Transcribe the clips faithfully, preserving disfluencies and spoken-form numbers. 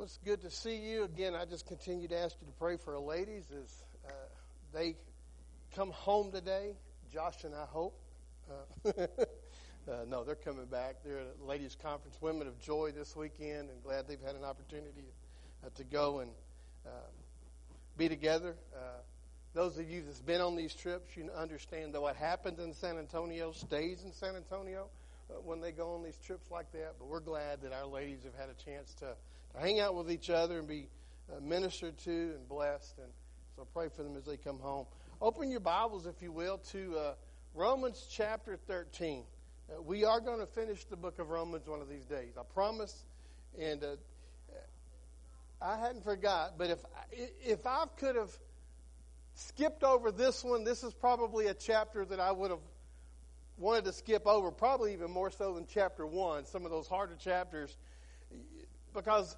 Well, it's good to see you. Again, I just continue to ask you to pray for our ladies as uh, they come home today. Josh and I hope. Uh, uh, no, they're coming back. They're at a ladies' conference, Women of Joy, this weekend, and glad they've had an opportunity uh, to go and uh, be together. Uh, those of you that's been on these trips, you understand that what happens in San Antonio stays in San Antonio uh, when they go on these trips like that. But we're glad that our ladies have had a chance to to hang out with each other and be uh, ministered to and blessed. And so pray for them as they come home. Open your Bibles, if you will, to uh, Romans chapter thirteen. Uh, we are going to finish the book of Romans one of these days, I promise. And uh, I hadn't forgot, but if if I could have skipped over this one, this is probably a chapter that I would have wanted to skip over, probably even more so than chapter one, some of those harder chapters, because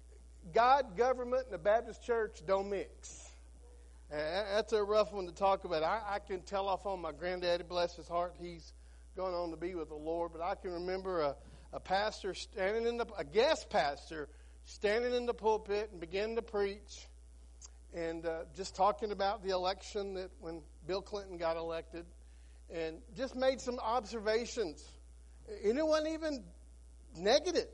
God, government, and the Baptist church don't mix. And that's a rough one to talk about. I, I can tell off on my granddaddy, bless his heart, he's going on to be with the Lord. But I can remember a, a pastor standing in the, a guest pastor standing in the pulpit and beginning to preach and uh, just talking about the election that when Bill Clinton got elected, and just made some observations. And it wasn't even negative.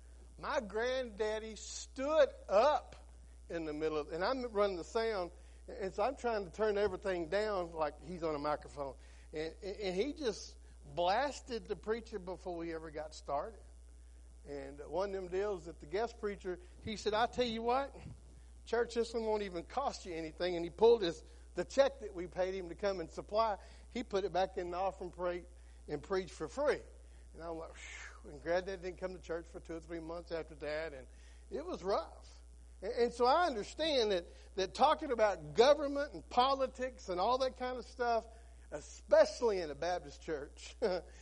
My granddaddy stood up in the middle of, and I'm running the sound, and so I'm trying to turn everything down like he's on a microphone. And, and he just blasted the preacher before we ever got started. And one of them deals that the guest preacher, he said, I tell you what, church, this one won't even cost you anything. And he pulled his the check that we paid him to come and supply. He put it back in the offering plate and preached for free. And I'm like, phew. And granddad didn't come to church for two or three months after that, and it was rough. And, and so I understand that, that talking about government and politics and all that kind of stuff, especially in a Baptist church,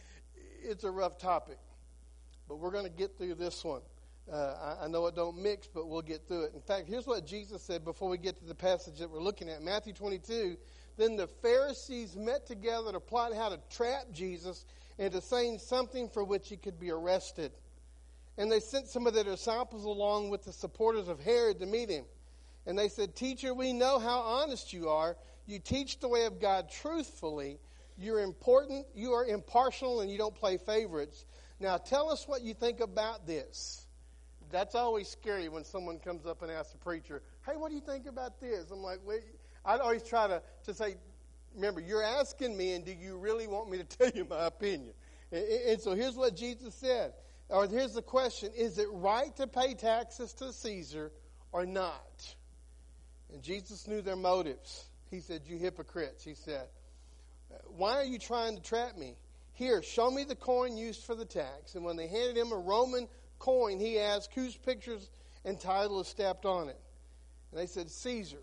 it's a rough topic. But we're going to get through this one. Uh, I, I know it don't mix, but we'll get through it. In fact, here's what Jesus said before we get to the passage that we're looking at. Matthew twenty-two, then the Pharisees met together to plot how to trap Jesus into saying something for which he could be arrested. And they sent some of their disciples along with the supporters of Herod to meet him. And they said, Teacher, we know how honest you are. You teach the way of God truthfully. You're important, you are impartial, and you don't play favorites. Now tell us what you think about this. That's always scary when someone comes up and asks a preacher, hey, what do you think about this? I'm like, wait. I'd always try to, to say, remember, you're asking me, and do you really want me to tell you my opinion? And, and so here's what Jesus said. Or here's the question. Is it right to pay taxes to Caesar or not? And Jesus knew their motives. He said, you hypocrites. He said, why are you trying to trap me? Here, show me the coin used for the tax. And when they handed him a Roman coin, he asked, whose pictures and title is stamped on it? And they said, Caesar's.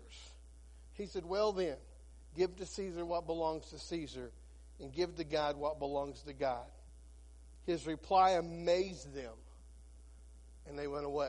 He said, well then, give to Caesar what belongs to Caesar, and give to God what belongs to God. His reply amazed them, and they went away.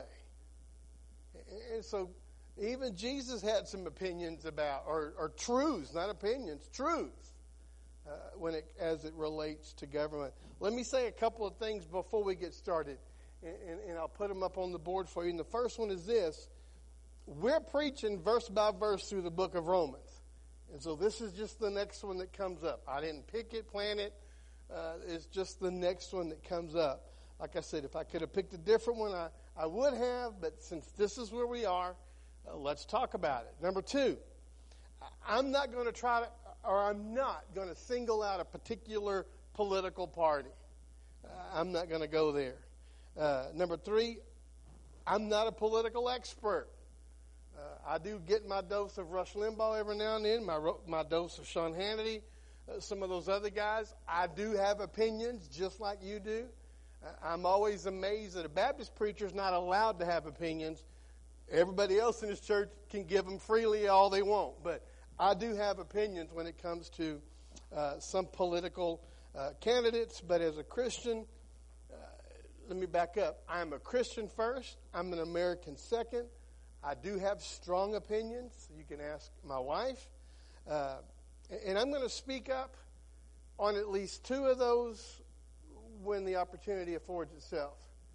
And so even Jesus had some opinions about, or, or truths, not opinions, truths, uh, when it, as it relates to government. Let me say a couple of things before we get started, and, and, and I'll put them up on the board for you. And the first one is this. We're preaching verse by verse through the book of Romans. And so this is just the next one that comes up. I didn't pick it, plan it. Uh, it's just the next one that comes up. Like I said, if I could have picked a different one, I, I would have. But since this is where we are, uh, let's talk about it. Number two, I'm not going to try to, or I'm not going to single out a particular political party. Uh, I'm not going to go there. Uh, number three, I'm not a political expert. Uh, I do get my dose of Rush Limbaugh every now and then, my my dose of Sean Hannity, uh, some of those other guys. I do have opinions just like you do. Uh, I'm always amazed that a Baptist preacher is not allowed to have opinions. Everybody else in his church can give them freely all they want. But I do have opinions when it comes to uh, some political uh, candidates. But as a Christian, uh, let me back up. I'm a Christian first. I'm an American second. I do have strong opinions. You can ask my wife. Uh, and I'm going to speak up on at least two of those when the opportunity affords itself.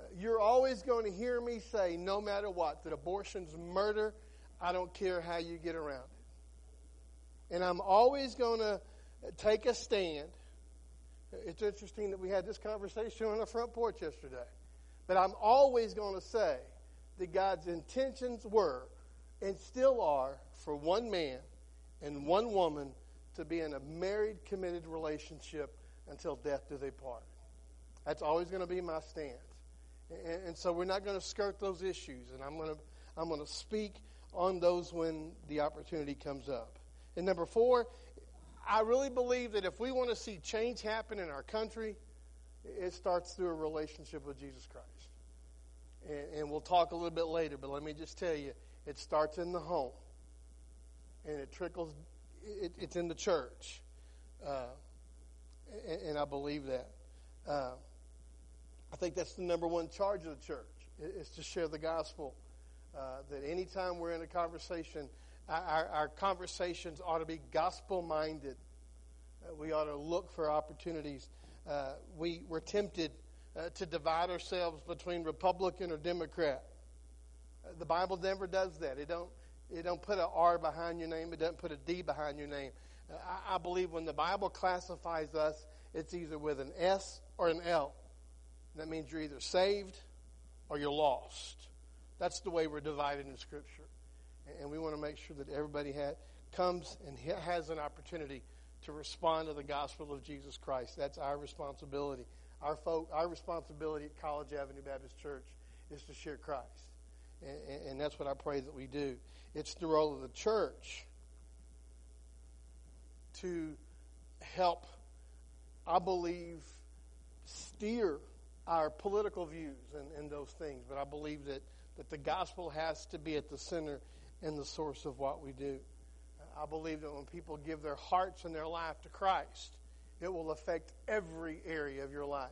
You're always going to hear me say, no matter what, that abortion's murder. I don't care how you get around it. And I'm always going to take a stand. It's interesting that we had this conversation on the front porch yesterday. But I'm always going to say that God's intentions were and still are for one man and one woman to be in a married, committed relationship until death do they part. That's always going to be my stance. And, and so we're not going to skirt those issues. And I'm going to I'm going to speak on those when the opportunity comes up. And number four, I really believe that if we want to see change happen in our country, it starts through a relationship with Jesus Christ. And, and we'll talk a little bit later, but let me just tell you, it starts in the home. And it trickles, it, it's in the church. Uh, and, and I believe that. Uh, I think that's the number one charge of the church, is to share the gospel. Uh, that anytime we're in a conversation, our, our conversations ought to be gospel-minded. Uh, we ought to look for opportunities. Uh, we, we're tempted uh, to divide ourselves between Republican or Democrat. Uh, the Bible never does that. It don't, it don't put an R behind your name. It doesn't put a D behind your name. Uh, I, I believe when the Bible classifies us, it's either with an S or an L. That means you're either saved or you're lost. That's the way we're divided in Scripture. And we want to make sure that everybody ha- comes and ha- has an opportunity to respond to the gospel of Jesus Christ. That's our responsibility. Our folk, our responsibility at College Avenue Baptist Church is to share Christ. And, and, and that's what I pray that we do. It's the role of the church to help, I believe, steer our political views and, and those things. But I believe that that the gospel has to be at the center and the source of what we do. I believe that when people give their hearts and their life to Christ, it will affect every area of your life.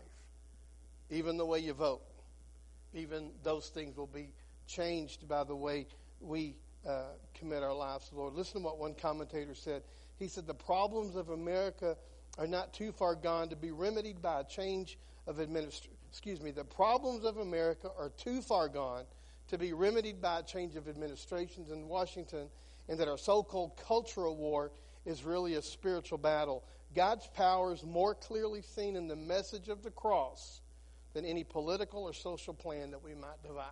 Even the way you vote. Even those things will be changed by the way we uh, commit our lives to the Lord. Listen to what one commentator said. He said, the problems of America are not too far gone to be remedied by a change of administration. Excuse me, the problems of America are too far gone to be remedied by a change of administrations in Washington, and that our so-called cultural war is really a spiritual battle. God's power is more clearly seen in the message of the cross than any political or social plan that we might devise.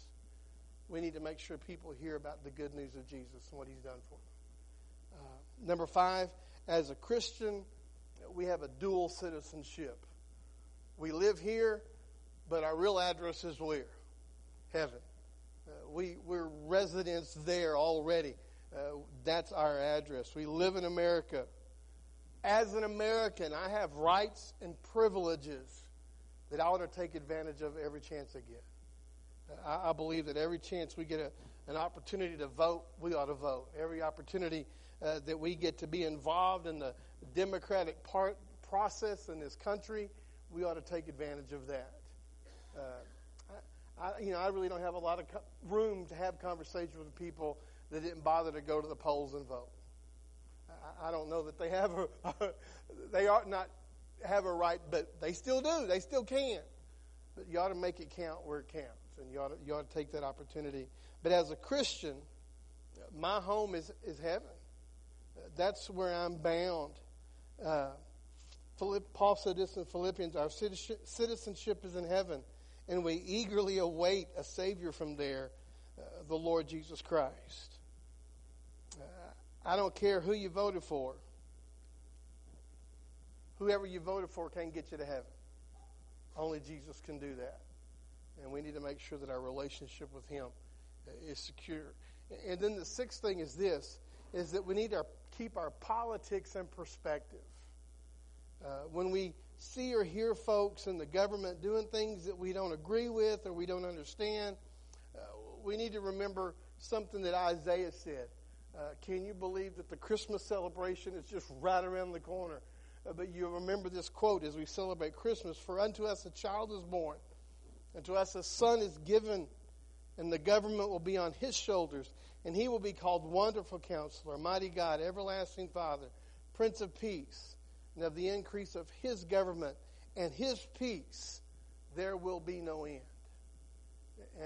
We need to make sure people hear about the good news of Jesus and what he's done for them. Uh, number five, as a Christian, we have a dual citizenship. We live here, but our real address is where? Heaven. Uh, we, we're residents there already. Uh, that's our address. We live in America. As an American, I have rights and privileges that I ought to take advantage of every chance I get. Uh, I, I believe that every chance we get a, an opportunity to vote, we ought to vote. Every opportunity uh, that we get to be involved in the democratic part, process in this country, we ought to take advantage of that. Uh, I, you know, I really don't have a lot of co- room to have conversations with people that didn't bother to go to the polls and vote. I, I don't know that they have a, they ought not have a right, but they still do. They still can. But you ought to make it count where it counts, and you ought to, you ought to take that opportunity. But as a Christian, my home is, is heaven. That's where I'm bound. Uh, Philipp, Paul said this in Philippians, our citizenship is in heaven, and we eagerly await a Savior from there, uh, the Lord Jesus Christ. Uh, I don't care who you voted for. Whoever you voted for can't get you to heaven. Only Jesus can do that. And we need to make sure that our relationship with him is secure. And then the sixth thing is this, is that we need to keep our politics in perspective. Uh, when we see or hear folks in the government doing things that we don't agree with or we don't understand, uh, we need to remember something that Isaiah said. Uh, can you believe that the Christmas celebration is just right around the corner? Uh, but you remember this quote as we celebrate Christmas, for unto us a child is born, and to us a son is given, and the government will be on his shoulders, and he will be called Wonderful Counselor, Mighty God, Everlasting Father, Prince of Peace. And of the increase of his government and his peace, there will be no end.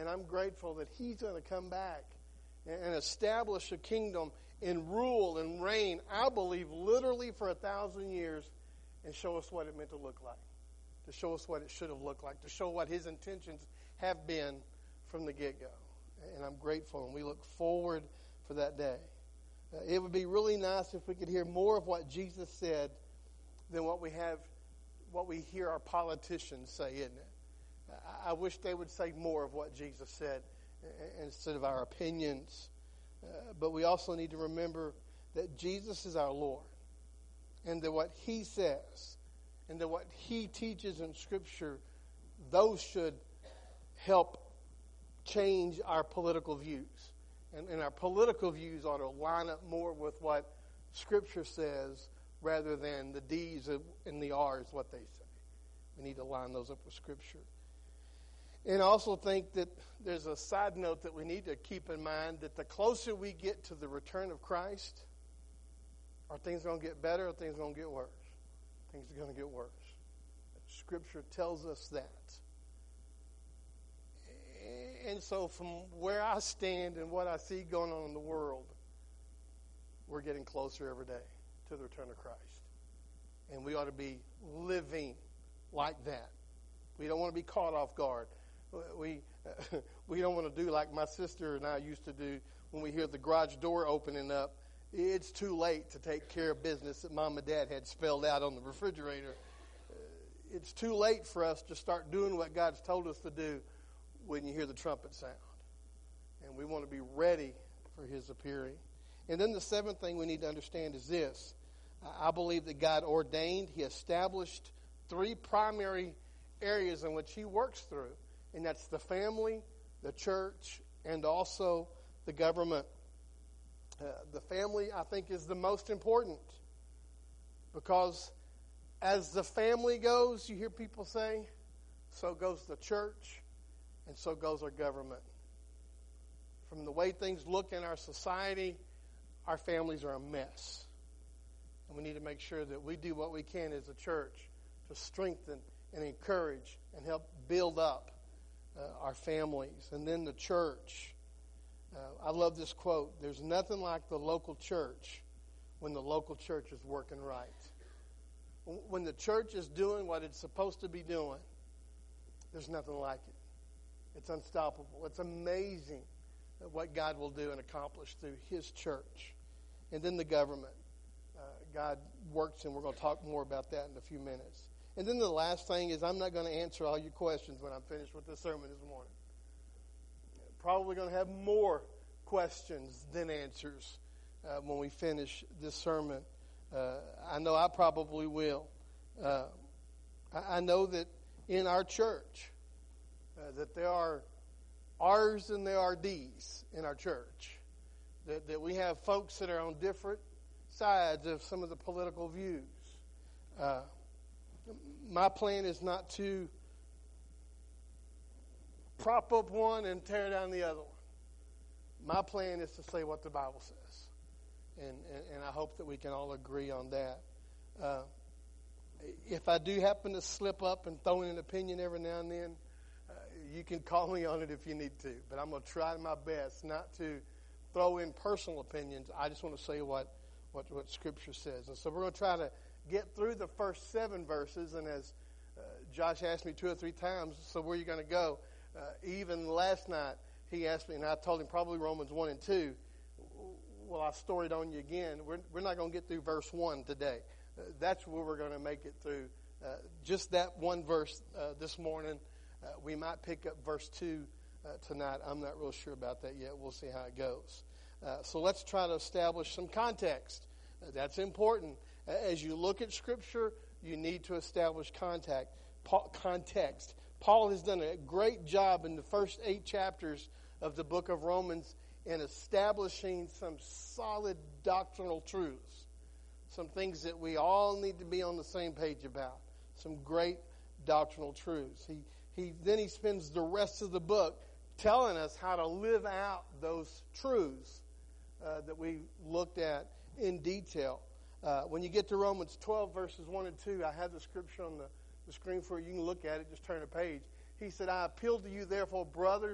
and I'm grateful that he's going to come back and, and establish a kingdom and rule and reign, I believe, literally for a thousand years, and show us what it meant to look like, to show us what it should have looked like, to show what his intentions have been from the get-go. And I'm grateful, and we look forward for that day. Uh, it would be really nice if we could hear more of what Jesus said than what we have, what we hear our politicians say, isn't it? I, I wish they would say more of what Jesus said uh, instead of our opinions. Uh, but we also need to remember that Jesus is our Lord, and that what he says and that what he teaches in Scripture, those should help change our political views. And, and our political views ought to line up more with what Scripture says rather than the D's and the R's, what they say. We need to line those up with Scripture. And I also think that there's a side note that we need to keep in mind, that the closer we get to the return of Christ, are things going to get better or are things going to get worse? Things are going to get worse. Scripture tells us that. And so from where I stand and what I see going on in the world, we're getting closer every day to the return of Christ. And we ought to be living like that. We don't want to be caught off guard. We uh, we don't want to do like my sister and I used to do when we hear the garage door opening up. It's too late to take care of business that Mom and Dad had spelled out on the refrigerator. Uh, it's too late for us to start doing what God's told us to do when you hear the trumpet sound. And we want to be ready for his appearing. And then the seventh thing we need to understand is this. I believe that God ordained, he established three primary areas in which he works through. And that's the family, the church, and also the government. Uh, the family, I think, is the most important. Because as the family goes, you hear people say, so goes the church, and so goes our government. From the way things look in our society, our families are a mess. And we need to make sure that we do what we can as a church to strengthen and encourage and help build up uh, our families. And then the church. Uh, I love this quote. There's nothing like the local church when the local church is working right. When the church is doing what it's supposed to be doing, there's nothing like it. It's unstoppable. It's amazing what God will do and accomplish through his church. And then the government. Uh, God works, and we're going to talk more about that in a few minutes. And then the last thing is, I'm not going to answer all your questions when I'm finished with this sermon this morning. Probably going to have more questions than answers uh, when we finish this sermon. Uh, I know I probably will. Uh, I, I know that in our church, uh, that there are R's and there are D's in our church. That, that we have folks that are on different sides of some of the political views. Uh, my plan is not to prop up one and tear down the other one. My plan is to say what the Bible says. And, and, and I hope that we can all agree on that. Uh, if I do happen to slip up and throw in an opinion every now and then, uh, you can call me on it if you need to. But I'm going to try my best not to throw in personal opinions. I just want to say what, what, what Scripture says. And so we're going to try to get through the first seven verses. And as uh, Josh asked me two or three times, so where are you going to go? Uh, even last night, he asked me, and I told him probably Romans one and two. Well, I storied on you again. We're, we're not going to get through verse one today. Uh, that's where we're going to make it through. Uh, just that one verse uh, this morning. Uh, we might pick up verse two uh, tonight. I'm not real sure about that yet. We'll see how it goes. Uh, so let's try to establish some context. Uh, that's important. Uh, as you look at Scripture, you need to establish contact, pa- context. Paul has done a great job in the first eight chapters of the book of Romans in establishing some solid doctrinal truths, some things that we all need to be on the same page about, some great doctrinal truths. He, he then he spends the rest of the book telling us how to live out those truths uh, that we looked at in detail. Uh, when you get to Romans twelve, verses one and two, I have the scripture on the the screen for you. You can look at it, just turn a page. He said, I appeal to you, therefore, brothers,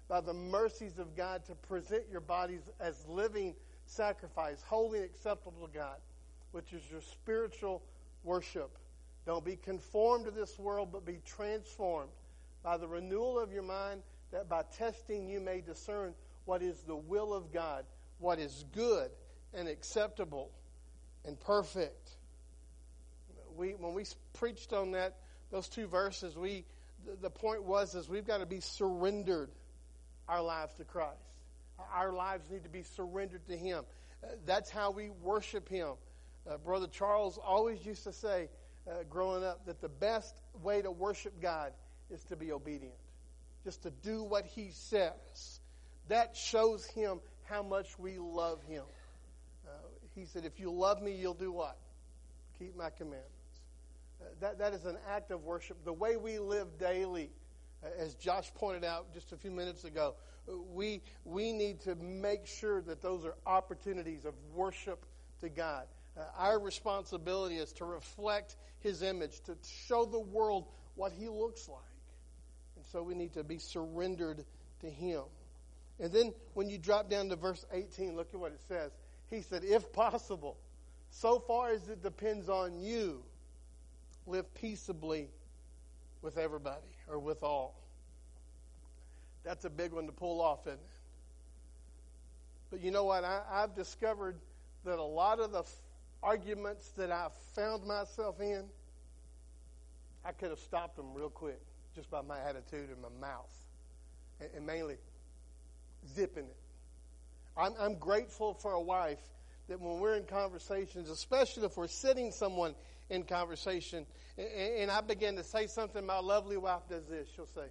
by the mercies of God to present your bodies as living sacrifice, holy and acceptable to God, which is your spiritual worship. Don't be conformed to this world, but be transformed by the renewal of your mind, that by testing you may discern what is the will of God, what is good and acceptable and perfect. We, when we preached on that, those two verses, we the, the point was is we've got to be surrendered our lives to Christ. Our lives need to be surrendered to Him. Uh, that's how we worship Him. Uh, Brother Charles always used to say, uh, growing up, that the best way to worship God is to be obedient. Just to do what He says. That shows Him how much we love Him. Uh, he said, if you love me, you'll do what? Keep my commandments. Uh, that, that is an act of worship. The way we live daily, uh, as Josh pointed out just a few minutes ago, uh, we, we need to make sure that those are opportunities of worship to God. Uh, our responsibility is to reflect His image, to show the world what He looks like. And so we need to be surrendered to Him. And then when you drop down to verse eighteen, look at what it says. He said, if possible, so far as it depends on you, live peaceably with everybody or with all. That's a big one to pull off, isn't it? But you know what? I, I've discovered that a lot of the f- arguments that I've found myself in, I could have stopped them real quick just by my attitude and my mouth. And, and mainly zipping it. I'm, I'm grateful for a wife that when we're in conversations, especially if we're sitting someone in conversation, and, and I begin to say something, my lovely wife does this. She'll say,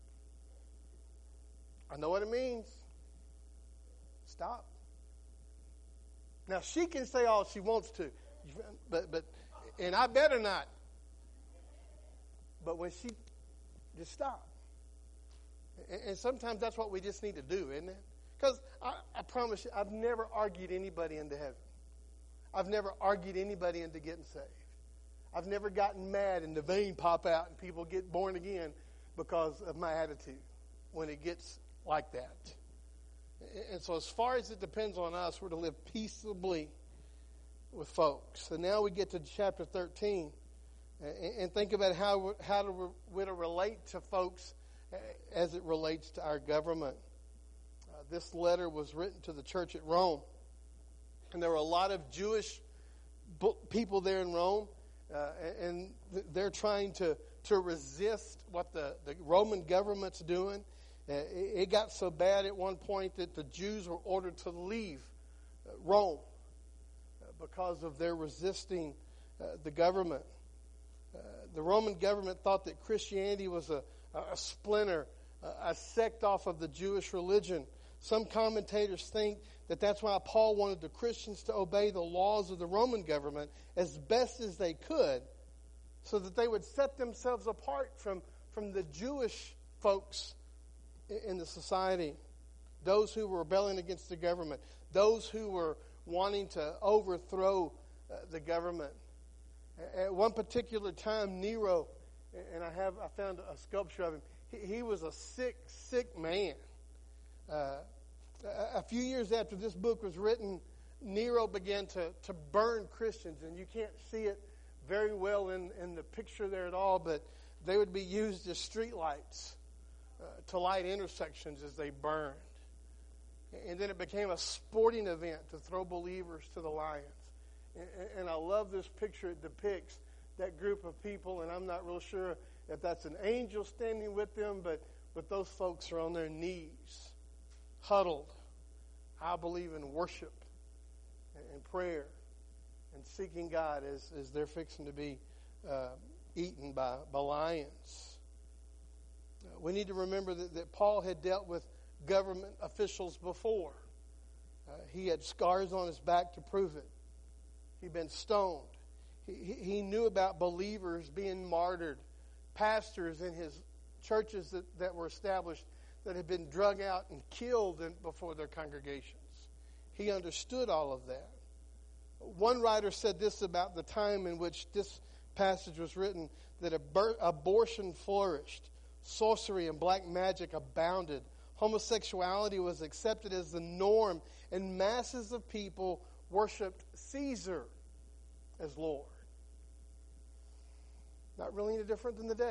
I know what it means. Stop. Now, she can say all she wants to, but, but and I better not. But when she, just stop. And, and sometimes that's what we just need to do, isn't it? Because I, I promise you, I've never argued anybody into heaven. I've never argued anybody into getting saved. I've never gotten mad and the vein pop out and people get born again because of my attitude when it gets like that. And so as far as it depends on us, we're to live peaceably with folks. And now we get to chapter thirteen and think about how, how to, we're to relate to folks as it relates to our government. Uh, this letter was written to the church at Rome. And there were a lot of Jewish people there in Rome. Uh, and they're trying to, to resist what the, the Roman government's doing. Uh, it, it got so bad at one point that the Jews were ordered to leave uh, Rome uh, because of their resisting uh, the government. Uh, the Roman government thought that Christianity was a, a splinter, a, a sect off of the Jewish religion. Some commentators think that that's why Paul wanted the Christians to obey the laws of the Roman government as best as they could, so that they would set themselves apart from, from the Jewish folks in the society, those who were rebelling against the government, those who were wanting to overthrow uh, the government. At one particular time, Nero, and I have I found a sculpture of him, he, he was a sick, sick man. Uh, a few years after this book was written, Nero began to, to burn Christians, and you can't see it very well in, in the picture there at all, but they would be used as street lights uh, to light intersections as they burned. And then it became a sporting event to throw believers to the lions. And, and I love this picture. It depicts that group of people, and I'm not real sure if that's an angel standing with them, but, but those folks are on their knees, huddled, I believe, in worship and, and prayer and seeking God as, as they're fixing to be uh, eaten by, by lions. Uh, we need to remember that, that Paul had dealt with government officials before. Uh, he had scars on his back to prove it. He'd been stoned. He, he knew about believers being martyred, pastors in his churches that, that were established that had been drug out and killed in, before their congregations. He understood all of that. One writer said this about the time in which this passage was written, that abor- abortion flourished, sorcery and black magic abounded, Homosexuality was accepted as the norm, and masses of people worshiped Caesar as Lord. Not really any different than the day.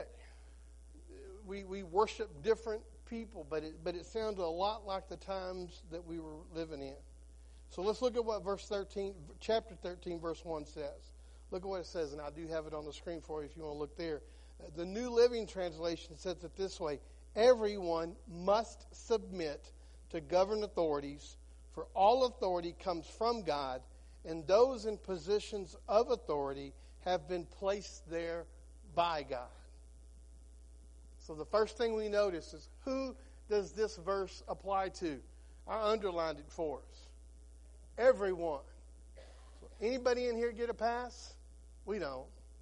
We we worship different people, but it, but it sounded a lot like the times that we were living in. So let's look at what verse thirteen, chapter thirteen, verse one says. Look at what it says, and I do have it on the screen for you if you want to look there. The New Living Translation says it this way: everyone must submit to government authorities, for all authority comes from God, and those in positions of authority have been placed there by God. So the first thing we notice is, who does this verse apply to? I underlined it for us. Everyone. So anybody in here get a pass? We don't.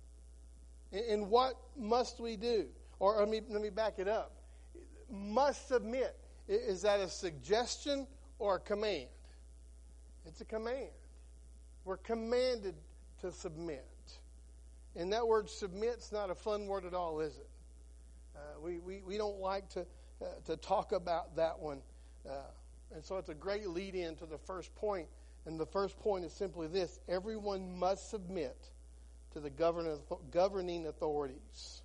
And what must we do? Or let me, let me back it up. Must submit. Is that a suggestion or a command? It's a command. We're commanded to submit. And that word submit's not a fun word at all, is it? Uh, we, we, we don't like to, uh, to talk about that one. Uh, and so it's a great lead in to the first point. And the first point is simply this: everyone must submit to the governing authorities.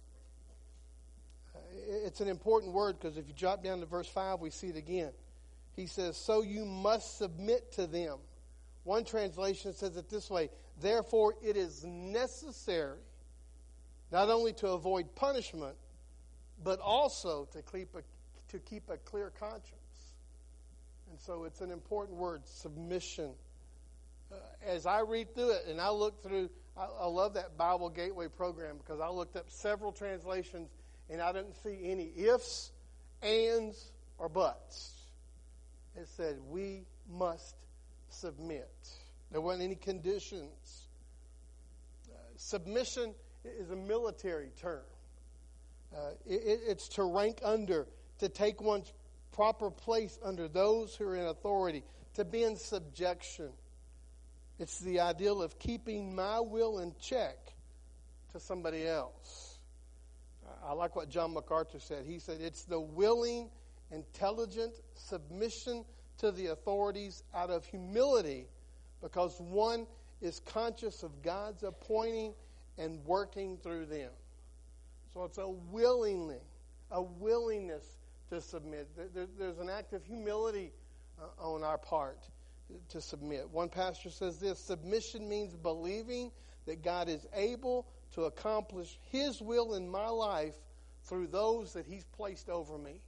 Uh, it's an important word, because if you drop down to verse five, we see it again. He says, so you must submit to them. One translation says it this way: therefore it is necessary not only to avoid punishment, but also to keep a, to keep a clear conscience. And so it's an important word, submission. Uh, as I read through it, and I look through, I, I love that Bible Gateway program, because I looked up several translations and I didn't see any ifs, ands, or buts. It said, we must submit. There weren't any conditions. Uh, submission is a military term. Uh, it, it's to rank under, to take one's proper place under those who are in authority, to be in subjection. It's the ideal of keeping my will in check to somebody else. I like what John MacArthur said. He said, it's the willing, intelligent submission to the authorities out of humility, because one is conscious of God's appointing and working through them. So it's a willingly, a willingness to submit. There, there's an act of humility uh, on our part to submit. One pastor says this: submission means believing that God is able to accomplish His will in my life through those that He's placed over me.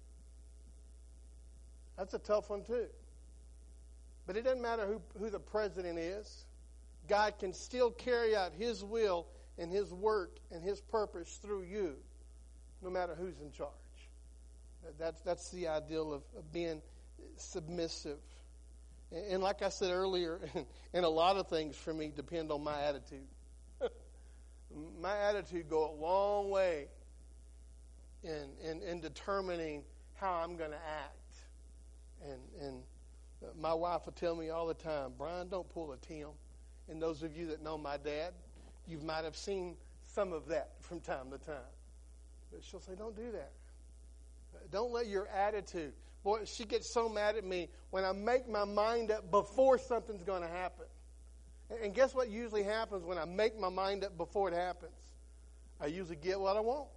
That's a tough one too. But it doesn't matter who, who the president is. God can still carry out His will and His work and His purpose through you, no matter who's in charge. That's, that's the ideal of, of being submissive. And, and like I said earlier, and a lot of things for me depend on my attitude. My attitude go a long way in, in, in determining how I'm going to act. And, and my wife will tell me all the time, Brian, don't pull a Tim. And those of you that know my dad, you might have seen some of that from time to time. But she'll say, don't do that. Don't let your attitude. Boy, she gets so mad at me when I make my mind up before something's going to happen. And guess what usually happens when I make my mind up before it happens? I usually get what I want.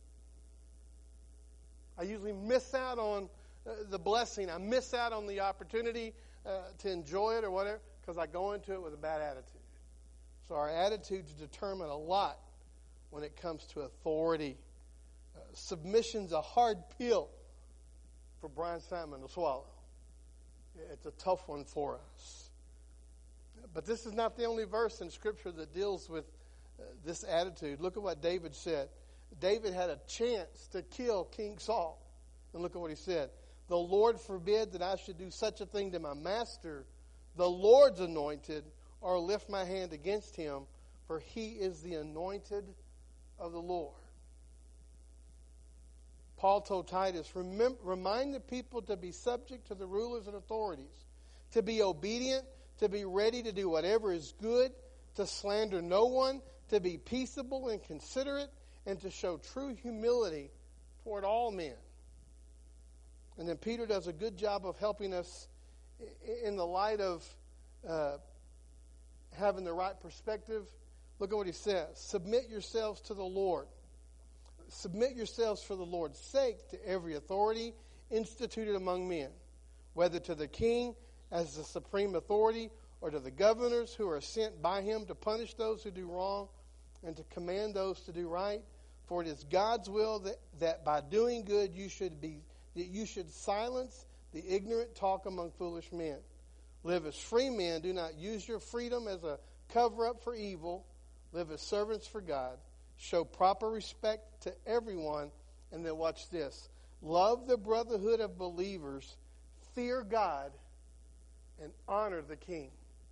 I usually miss out on uh, the blessing. I miss out on the opportunity uh, to enjoy it or whatever, because I go into it with a bad attitude. So our attitudes determine a lot when it comes to authority. Uh, submission's a hard pill for Brian Simon to swallow. It's a tough one for us. But this is not the only verse in Scripture that deals with uh, this attitude. Look at what David said. David had a chance to kill King Saul. And look at what he said. The Lord forbid that I should do such a thing to my master, the Lord's anointed, or lift my hand against him, for he is the anointed of the Lord. Paul told Titus, Remem- remind the people to be subject to the rulers and authorities, to be obedient, to be ready to do whatever is good, to slander no one, to be peaceable and considerate, and to show true humility toward all men. And then Peter does a good job of helping us in the light of uh, having the right perspective. Look at what he says. Submit yourselves to the Lord. Submit yourselves for the Lord's sake to every authority instituted among men, whether to the king as the supreme authority or to the governors who are sent by him to punish those who do wrong and to command those to do right. For it is God's will that, that by doing good you should be that you should silence the ignorant talk among foolish men. Live as free men. Do not use your freedom as a cover-up for evil. Live as servants for God. Show proper respect to everyone. And then watch this. Love the brotherhood of believers. Fear God. And honor the king.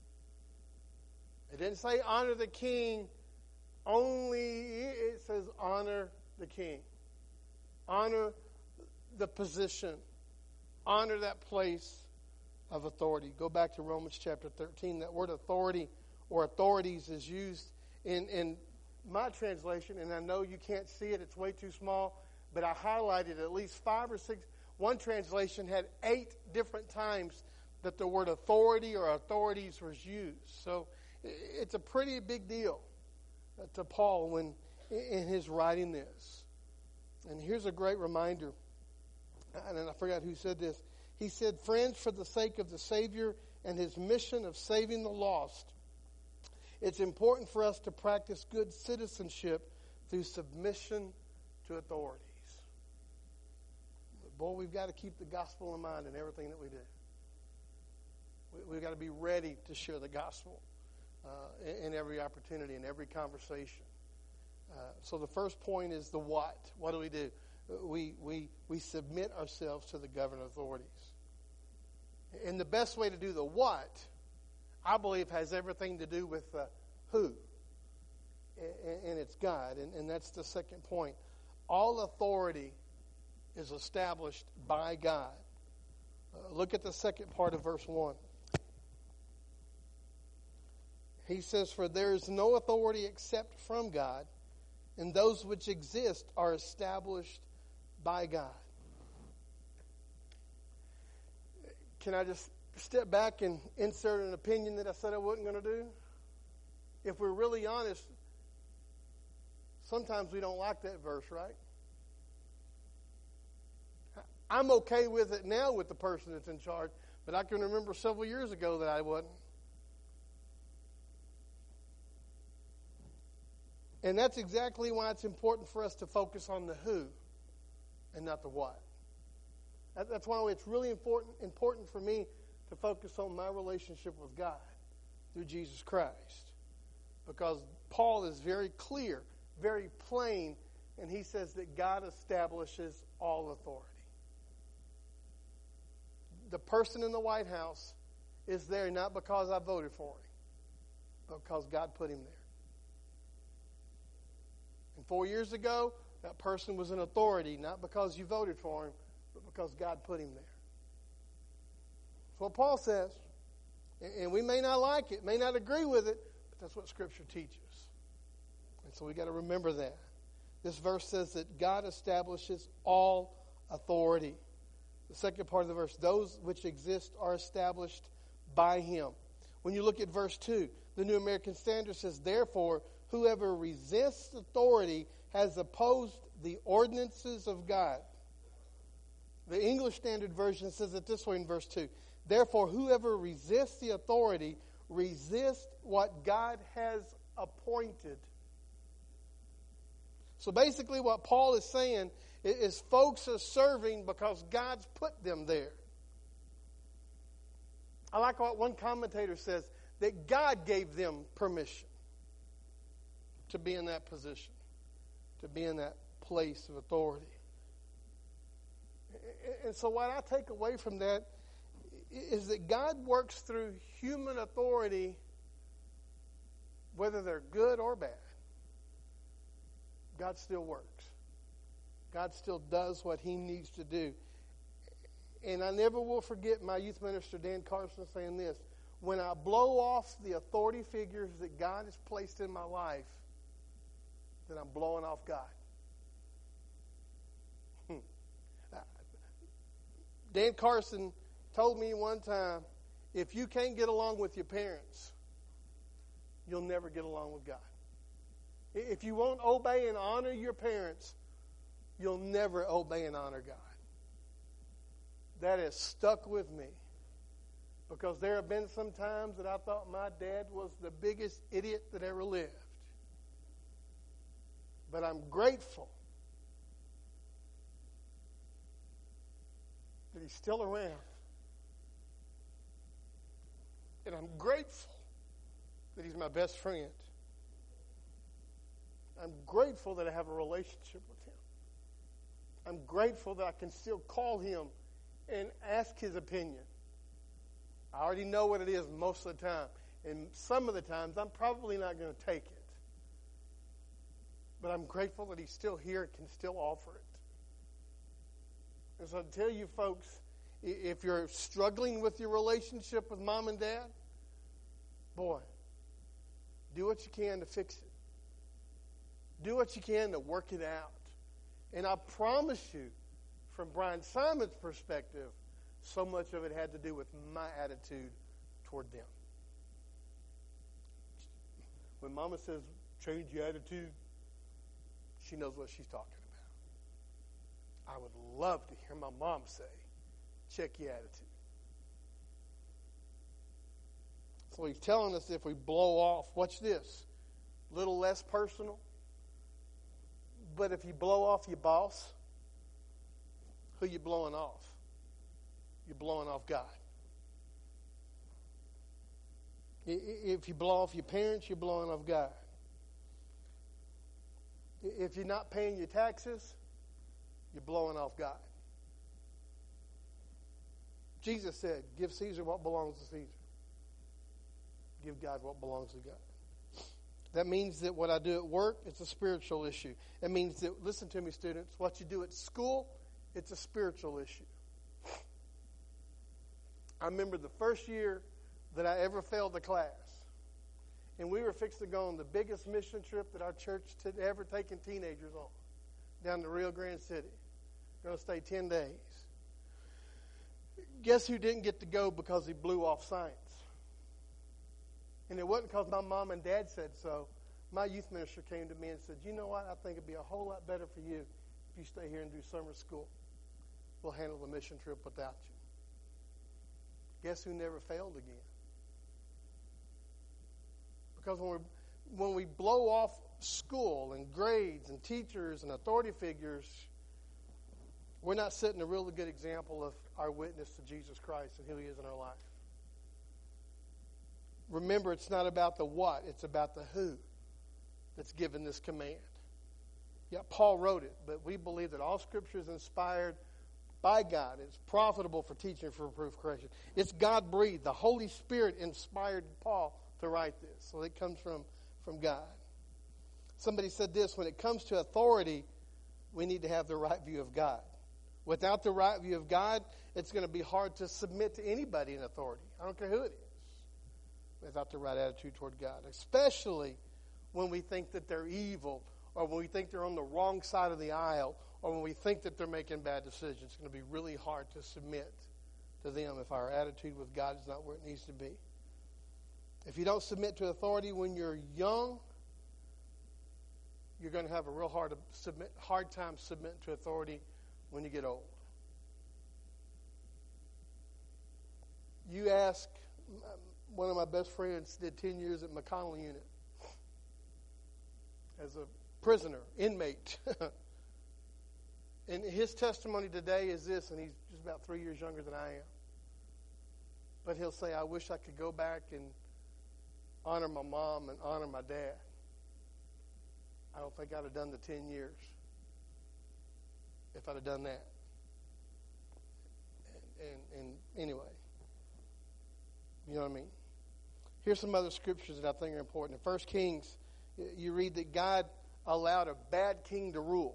It didn't say honor the king only. It says honor the king. Honor the position. Honor that place of authority. Go back to Romans chapter thirteen. That word authority or authorities is used in, in my translation, and I know you can't see it. It's way too small, but I highlighted at least five or six. One translation had eight different times that the word authority or authorities was used. So it's a pretty big deal to Paul when in his writing this. And here's a great reminder. And I forgot who said this. He said, friends, for the sake of the Savior and his mission of saving the lost, it's important for us to practice good citizenship through submission to authorities. But boy, we've got to keep the gospel in mind in everything that we do. We, we've got to be ready to share the gospel uh, in, in every opportunity, in every conversation. Uh, so the first point is the what. What do we do? We, we, we submit ourselves to the governing authorities. And the best way to do the what, I believe, has everything to do with the who. And, and it's God. And, and that's the second point. All authority is established by God. Uh, look at the second part of verse one. He says, for there is no authority except from God, and those which exist are established by God. Can I just step back and insert an opinion that I said I wasn't going to do? If we're really honest, sometimes we don't like that verse, right? I'm okay with it now with the person that's in charge, but I can remember several years ago that I wasn't. And that's exactly why it's important for us to focus on the who and not the what. That's why it's really important important for me to focus on my relationship with God through Jesus Christ. Because Paul is very clear, very plain, and he says that God establishes all authority. The person in the White House is there not because I voted for him, but because God put him there. And four years ago, that person was an authority, not because you voted for him, but because God put him there. That's what Paul says. And we may not like it, may not agree with it, but that's what Scripture teaches. And so we got to remember that. This verse says that God establishes all authority. The second part of the verse, those which exist are established by him. When you look at verse two, the New American Standard says, therefore, whoever resists authority has opposed the ordinances of God. The English Standard Version says it this way in verse two. Therefore, whoever resists the authority resists what God has appointed. So basically what Paul is saying is folks are serving because God's put them there. I like what one commentator says, that God gave them permission to be in that position, to be in that place of authority. And so what I take away from that is that God works through human authority, whether they're good or bad. God still works. God still does what he needs to do. And I never will forget my youth minister, Dan Carson, saying this. When I blow off the authority figures that God has placed in my life, then I'm blowing off God. Dan Carson told me one time, if you can't get along with your parents, you'll never get along with God. If you won't obey and honor your parents, you'll never obey and honor God. That has stuck with me. Because there have been some times that I thought my dad was the biggest idiot that ever lived. But I'm grateful that he's still around. And I'm grateful that he's my best friend. I'm grateful that I have a relationship with him. I'm grateful that I can still call him and ask his opinion. I already know what it is most of the time. And some of the times, I'm probably not going to take it. But I'm grateful that he's still here and can still offer it. And so I tell you folks, if you're struggling with your relationship with mom and dad, boy, do what you can to fix it. Do what you can to work it out. And I promise you, from Brian Simon's perspective, so much of it had to do with my attitude toward them. When Mama says, change your attitude, she knows what she's talking about. I would love to hear my mom say, check your attitude. So he's telling us if we blow off, watch this, a little less personal, but if you blow off your boss, who you blowing off? You're blowing off God. If you blow off your parents, you're blowing off God. If you're not paying your taxes, you're blowing off God. Jesus said, give Caesar what belongs to Caesar. Give God what belongs to God. That means that what I do at work, it's a spiritual issue. It means that, listen to me, students, what you do at school, it's a spiritual issue. I remember the first year that I ever failed a class. And we were fixed to go on the biggest mission trip that our church had ever taken teenagers on, down to Rio Grande City. Going to stay ten days. Guess who didn't get to go because he blew off science? And it wasn't because my mom and dad said so. My youth minister came to me and said, you know what, I think it'd be a whole lot better for you if you stay here and do summer school. We'll handle the mission trip without you. Guess who never failed again? Because when we, when we blow off school and grades and teachers and authority figures, we're not setting a really good example of our witness to Jesus Christ and who he is in our life. Remember, it's not about the what, it's about the who that's given this command. Yeah, Paul wrote it, but we believe that all Scripture is inspired by God. It's profitable for teaching, for reproof, correction. It's God-breathed. The Holy Spirit inspired Paul to write this. So it comes from, from God. Somebody said this, when it comes to authority, we need to have the right view of God. Without the right view of God, it's going to be hard to submit to anybody in authority. I don't care who it is. Without the right attitude toward God. Especially when we think that they're evil, or when we think they're on the wrong side of the aisle, or when we think that they're making bad decisions. It's going to be really hard to submit to them if our attitude with God is not where it needs to be. If you don't submit to authority when you're young, you're going to have a real hard, submit, hard time submitting to authority when you get old. You ask, one of my best friends did ten years at McConnell Unit as a prisoner, inmate. And his testimony today is this, and he's just about three years younger than I am. But he'll say, I wish I could go back and honor my mom and honor my dad. I don't think I'd have done the ten years if I'd have done that. And, and, and anyway, you know what I mean? Here's some other scriptures that I think are important. In First Kings, you read that God allowed a bad king to rule.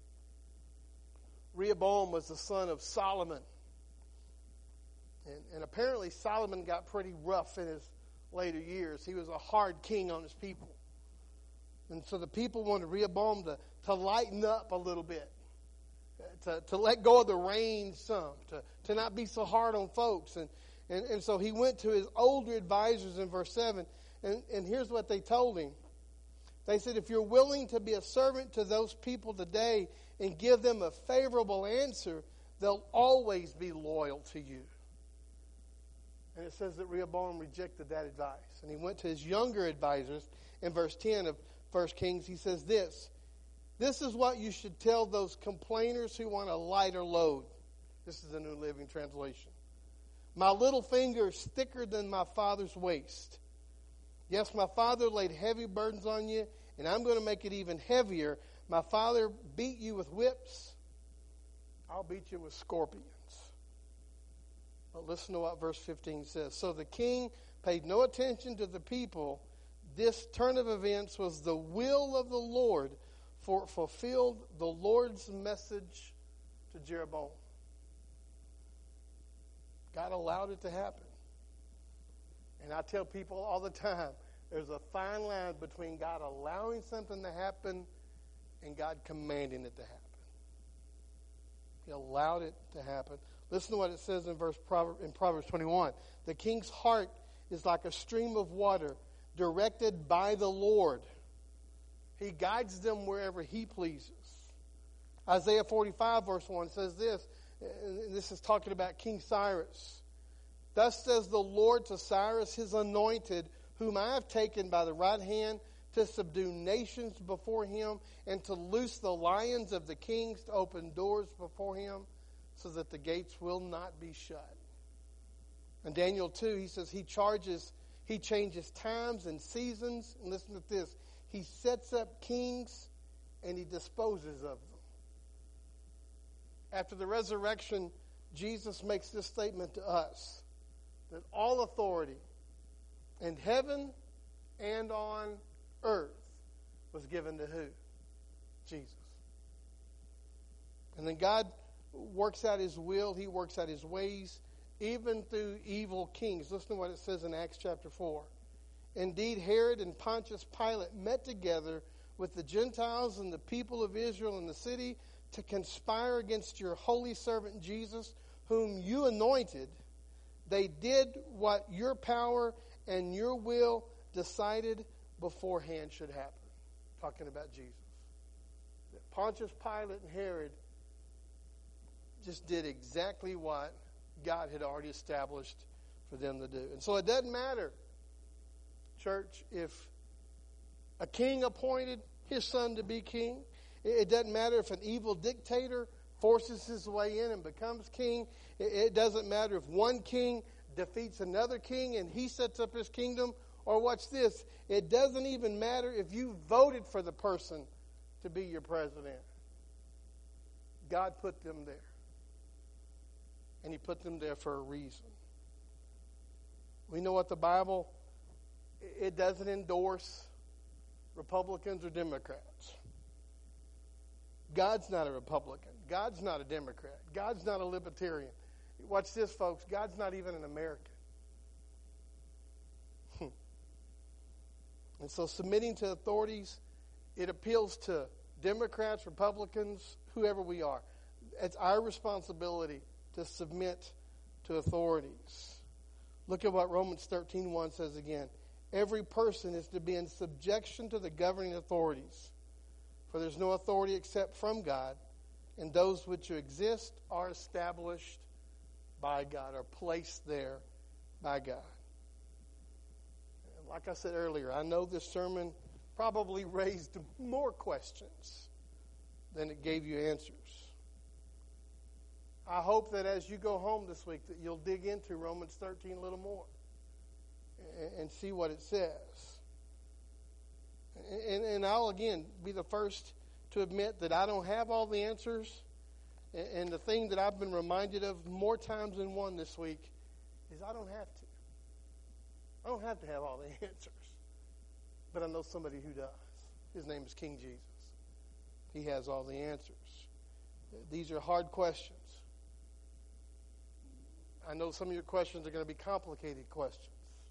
Rehoboam was the son of Solomon. And, and apparently Solomon got pretty rough in his later years. He was a hard king on his people. And so the people wanted Rehoboam to, to lighten up a little bit, to, to let go of the reins some, to, to not be so hard on folks. And, and, and so he went to his older advisors in verse seven, and, and here's what they told him. They said, if you're willing to be a servant to those people today and give them a favorable answer, they'll always be loyal to you. And it says that Rehoboam rejected that advice. And he went to his younger advisors in verse ten of First Kings. He says this, this is what you should tell those complainers who want a lighter load. This is the New Living Translation. My little finger is thicker than my father's waist. Yes, my father laid heavy burdens on you, and I'm going to make it even heavier. My father beat you with whips. I'll beat you with scorpions. But listen to what verse fifteen says. So the king paid no attention to the people. This turn of events was the will of the Lord, for it fulfilled the Lord's message to Jeroboam. God allowed it to happen. And I tell people all the time, there's a fine line between God allowing something to happen and God commanding it to happen. He allowed it to happen. Listen to what it says in verse in Proverbs twenty-one. The king's heart is like a stream of water directed by the Lord. He guides them wherever he pleases. Isaiah forty-five verse one says this, and this is talking about King Cyrus. Thus says the Lord to Cyrus, his anointed, whom I have taken by the right hand to subdue nations before him and to loose the lions of the kings, to open doors before him so that the gates will not be shut. In Daniel two, he says he charges, he changes times and seasons. And listen to this. He sets up kings and he disposes of them. After the resurrection, Jesus makes this statement to us, that all authority in heaven and on earth was given to who? Jesus. And then God works out his will. He works out his ways, even through evil kings. Listen to what it says in Acts chapter four. Indeed, Herod and Pontius Pilate met together with the Gentiles and the people of Israel in the city to conspire against your holy servant Jesus, whom you anointed. They did what your power and your will decided beforehand should happen. Talking about Jesus. Pontius Pilate and Herod just did exactly what God had already established for them to do. And so it doesn't matter, church, if a king appointed his son to be king. It doesn't matter if an evil dictator forces his way in and becomes king. It doesn't matter if one king defeats another king and he sets up his kingdom. Or watch this, it doesn't even matter if you voted for the person to be your president. God put them there. And he put them there for a reason. We know what the Bible, it doesn't endorse Republicans or Democrats. God's not a Republican. God's not a Democrat. God's not a Libertarian. Watch this, folks. God's not even an American. And so submitting to authorities, it appeals to Democrats, Republicans, whoever we are. It's our responsibility to submit to authorities. Look at what Romans thirteen one says again. Every person is to be in subjection to the governing authorities. For there's no authority except from God, and those which exist are established by God, are placed there by God. And like I said earlier, I know this sermon probably raised more questions than it gave you answers. I hope that as you go home this week that you'll dig into Romans thirteen a little more and, and see what it says. And, and I'll, again, be the first to admit that I don't have all the answers. And, and the thing that I've been reminded of more times than one this week is I don't have to. I don't have to have all the answers. But I know somebody who does. His name is King Jesus. He has all the answers. These are hard questions. I know some of your questions are going to be complicated questions.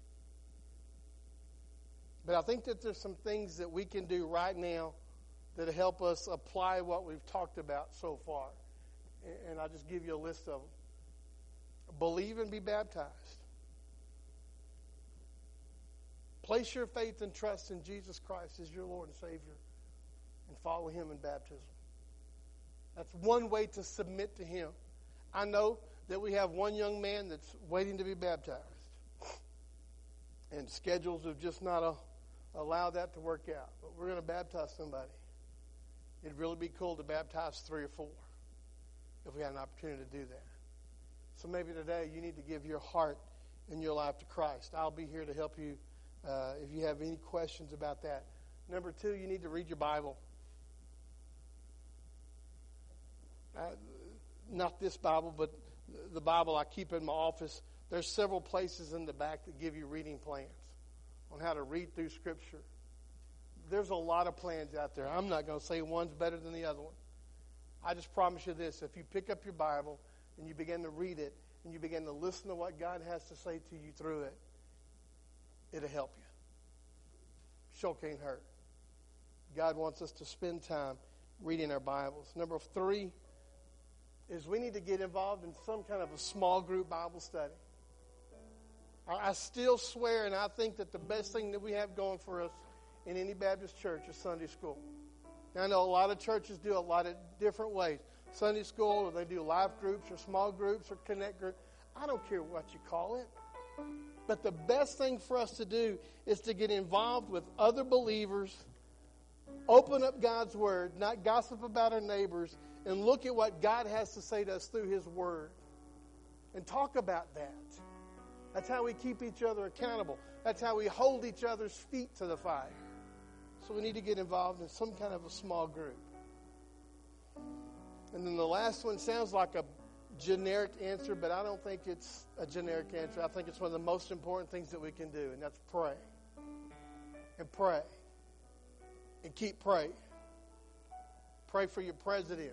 But I think that there's some things that we can do right now that help us apply what we've talked about so far and I'll just give you a list of them. Believe and be baptized. Place your faith and trust in Jesus Christ as your Lord and Savior and follow Him in baptism. That's one way to submit to Him. I know that we have one young man that's waiting to be baptized. And schedules have just not uh, allowed that to work out. But we're going to baptize somebody. It'd really be cool to baptize three or four if we had an opportunity to do that. So maybe today you need to give your heart and your life to Christ. I'll be here to help you uh, if you have any questions about that. Number two, you need to read your Bible. Uh, not this Bible, but the Bible I keep in my office. There's several places in the back that give you reading plans on how to read through Scripture. There's a lot of plans out there. I'm not going to say one's better than the other one. I just promise you this. If you pick up your Bible and you begin to read it and you begin to listen to what God has to say to you through it, it'll help you. Sure can't hurt. God wants us to spend time reading our Bibles. Number three is we need to get involved in some kind of a small group Bible study. I still swear, and I think that the best thing that we have going for us in any Baptist church is Sunday school. Now, I know a lot of churches do a lot of different ways. Sunday school, or they do life groups, or small groups, or connect groups. I don't care what you call it. But the best thing for us to do is to get involved with other believers, open up God's Word, not gossip about our neighbors, and look at what God has to say to us through His Word. And talk about that. That's how we keep each other accountable. That's how we hold each other's feet to the fire. So we need to get involved in some kind of a small group. And then the last one sounds like a generic answer, but I don't think it's a generic answer. I think it's one of the most important things that we can do, and that's pray. And pray. And keep praying. Pray for your president.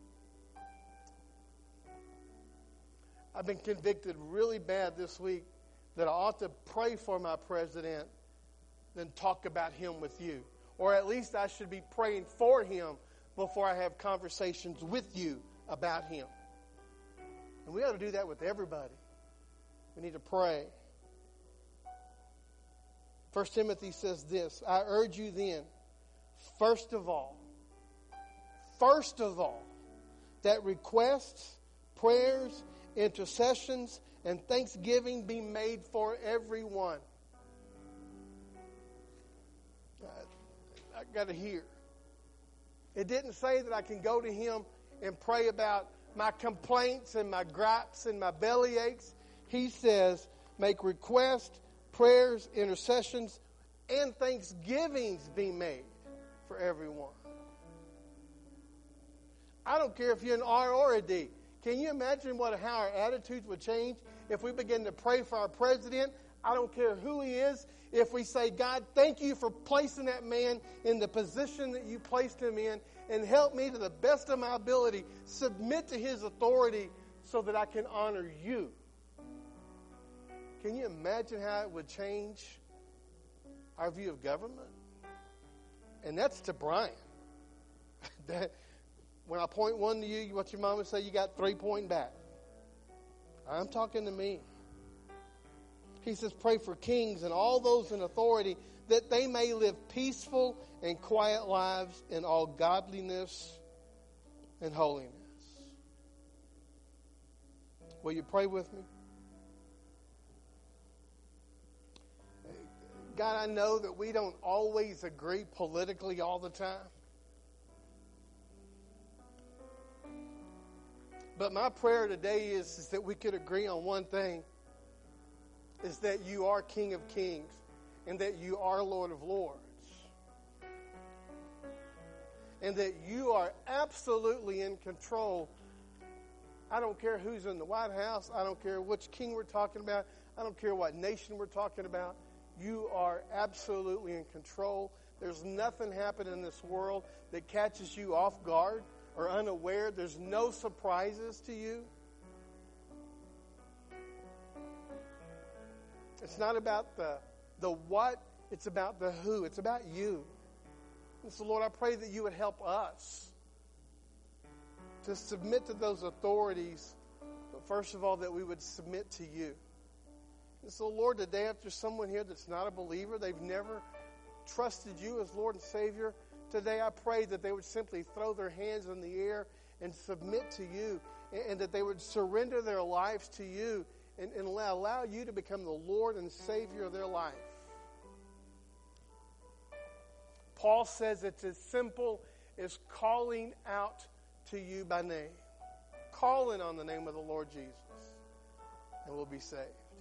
I've been convicted really bad this week that I ought to pray for my president than talk about him with you. Or at least I should be praying for him before I have conversations with you about him. And we ought to do that with everybody. We need to pray. First Timothy says this, I urge you then, first of all, first of all, that requests, prayers, intercessions, and thanksgiving be made for everyone. I, I got to hear. It didn't say that I can go to Him and pray about my complaints and my gripes and my belly aches. He says, make requests, prayers, intercessions, and thanksgivings be made for everyone. I don't care if you're an R or a D. Can you imagine what how our attitudes would change if we begin to pray for our president? I don't care who he is. If we say, God, thank you for placing that man in the position that you placed him in, and help me to the best of my ability submit to his authority so that I can honor you. Can you imagine how it would change our view of government? And that's to Brian. that, when I point one to you, what your mom would say, you got three pointing back. I'm talking to me. He says, pray for kings and all those in authority that they may live peaceful and quiet lives in all godliness and holiness. Will you pray with me? God, I know that we don't always agree politically all the time. But my prayer today is, is that we could agree on one thing, is that you are King of Kings and that you are Lord of Lords. And that you are absolutely in control. I don't care who's in the White House. I don't care which king we're talking about. I don't care what nation we're talking about. You are absolutely in control. There's nothing happening in this world that catches you off guard or unaware. There's no surprises to you. It's not about the, the what, it's about the who. It's about you. And so, Lord, I pray that you would help us to submit to those authorities, but first of all, that we would submit to you. And so, Lord, today, if there's someone here that's not a believer, they've never trusted you as Lord and Savior, today I pray that they would simply throw their hands in the air and submit to you, and, and that they would surrender their lives to you and, and allow, allow you to become the Lord and Savior of their life. Paul says it's as simple as calling out to you by name. Calling on the name of the Lord Jesus, and we'll be saved.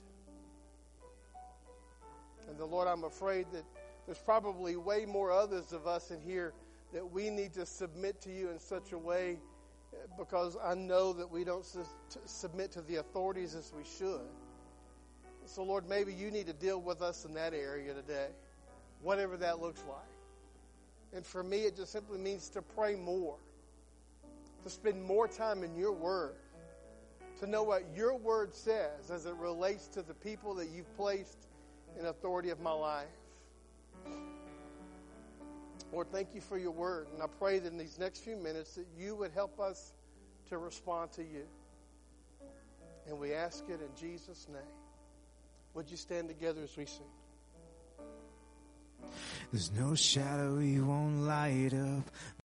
And the Lord, I'm afraid that there's probably way more others of us in here that we need to submit to you in such a way, because I know that we don't su- submit to the authorities as we should. So, Lord, maybe you need to deal with us in that area today, whatever that looks like. And for me, it just simply means to pray more, to spend more time in your word, to know what your word says as it relates to the people that you've placed in authority of my life. Lord, thank you for your word. And I pray that in these next few minutes that you would help us to respond to you. And we ask it in Jesus' name. Would you stand together as we sing? There's no shadow you won't light up.